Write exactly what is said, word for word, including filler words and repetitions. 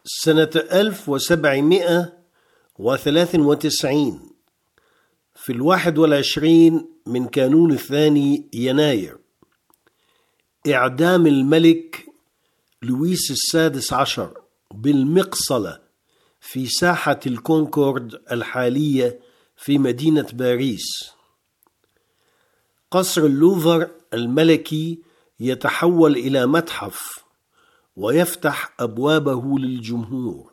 سنة ألف وسبعمائة وثلاث وتسعين في الواحد والعشرين من كانون الثاني يناير، إعدام الملك لويس السادس عشر بالمقصلة في ساحة الكونكورد الحالية في مدينة باريس. قصر اللوفر الملكي يتحول إلى متحف ويفتح أبوابه للجمهور.